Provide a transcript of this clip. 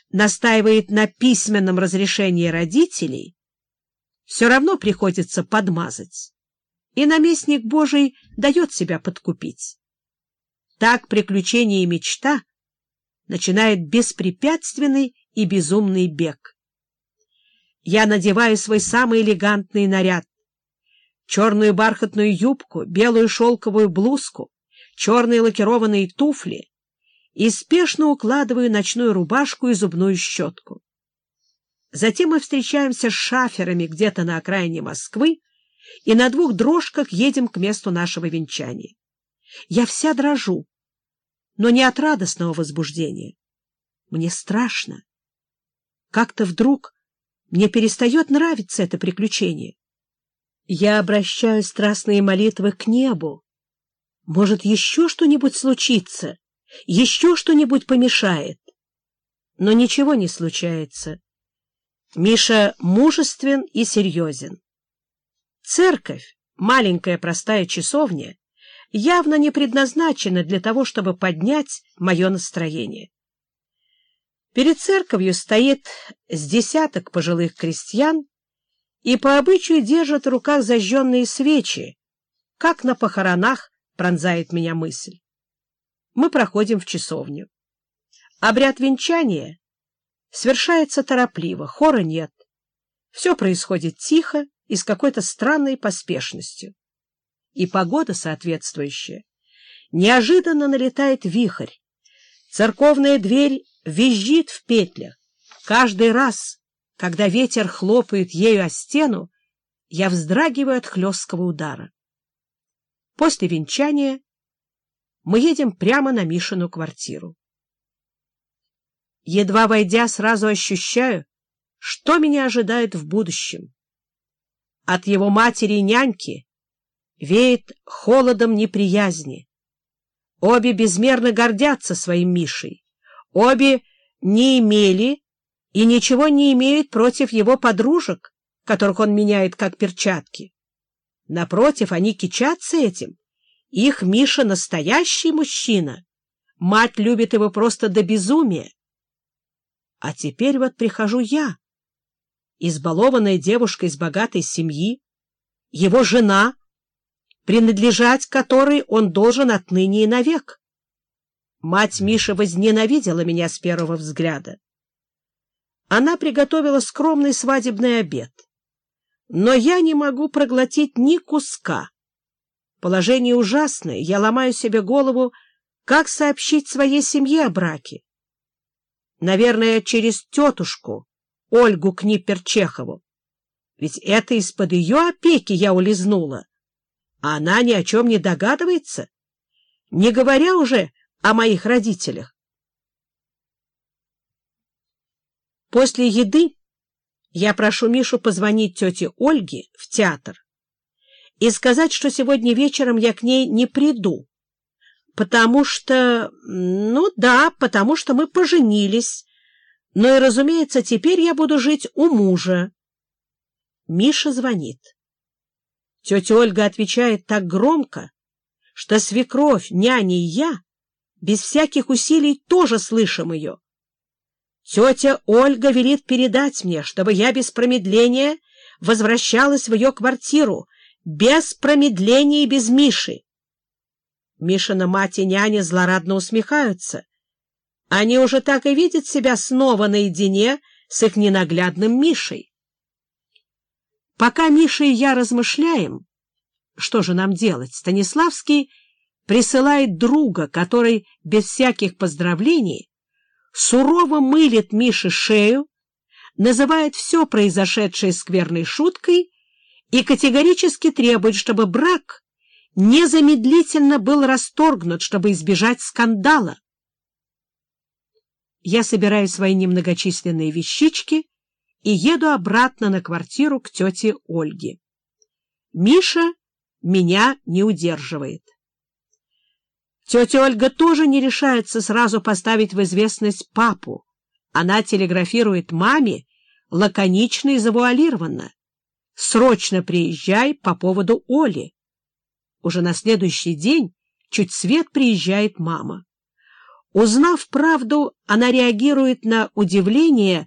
настаивает на письменном разрешении родителей, все равно приходится подмазать, и наместник Божий дает себя подкупить. Так приключение и мечта начинает беспрепятственный и безумный бег. Я надеваю свой самый элегантный наряд: черную бархатную юбку, белую шелковую блузку, черные лакированные туфли, и спешно укладываю ночную рубашку и зубную щетку. Затем мы встречаемся с шаферами где-то на окраине Москвы и на 2 дрожках едем к месту нашего венчания. Я вся дрожу, но не от радостного возбуждения. Мне страшно. Как-то вдруг мне перестает нравиться это приключение. Я обращаю страстные молитвы к небу. Может, еще что-нибудь случится, еще что-нибудь помешает. Но ничего не случается. Миша мужествен и серьезен. Церковь, маленькая простая часовня, явно не предназначена для того, чтобы поднять мое настроение. Перед церковью стоит с десяток пожилых крестьян и по обычаю держат в руках зажженные свечи, как на похоронах, пронзает меня мысль. Мы проходим в часовню. Обряд венчания совершается торопливо, хора нет. Все происходит тихо и с какой-то странной поспешностью. И погода соответствующая. Неожиданно налетает вихрь. Церковная дверь визжит в петлях. Каждый раз, когда ветер хлопает ею о стену, я вздрагиваю от хлесткого удара. После венчания мы едем прямо на Мишину квартиру. Едва войдя, сразу ощущаю, что меня ожидает в будущем. От его матери и няньки веет холодом неприязни. Обе безмерно гордятся своим Мишей. Обе не имели и ничего не имеют против его подружек, которых он меняет как перчатки. Напротив, они кичатся этим. Их Миша настоящий мужчина. Мать любит его просто до безумия. А теперь вот прихожу я, избалованная девушка из богатой семьи, его жена, принадлежать которой он должен отныне и навек. Мать Миши возненавидела меня с первого взгляда. Она приготовила скромный свадебный обед, но я не могу проглотить ни куска. Положение ужасное, я ломаю себе голову, как сообщить своей семье о браке. Наверное, через тетушку Ольгу Книпер-Чехову. Ведь это из-под ее опеки я улизнула, а она ни о чем не догадывается, не говоря уже о моих родителях. После еды я прошу Мишу позвонить тете Ольге в театр и сказать, что сегодня вечером я к ней не приду, потому что, потому что мы поженились, но и, разумеется, теперь я буду жить у мужа. Миша звонит. Тетя Ольга отвечает так громко, что свекровь, няня и я без всяких усилий тоже слышим ее. Тетя Ольга велит передать мне, чтобы я без промедления возвращалась в ее квартиру, без промедления и без Миши. Мишина мать и няня злорадно усмехаются. Они уже так и видят себя снова наедине с их ненаглядным Мишей. Пока Миша и я размышляем, что же нам делать, Станиславский присылает друга, который без всяких поздравлений сурово мылит Мише шею, называет все произошедшее скверной шуткой и категорически требует, чтобы брак незамедлительно был расторгнут, чтобы избежать скандала. Я собираю свои немногочисленные вещички и еду обратно на квартиру к тете Ольге. Миша меня не удерживает. Тетя Ольга тоже не решается сразу поставить в известность папу. Она телеграфирует маме лаконично и завуалированно: «Срочно приезжай по поводу Оли». Уже на следующий день чуть свет приезжает мама. Узнав правду, она реагирует на удивление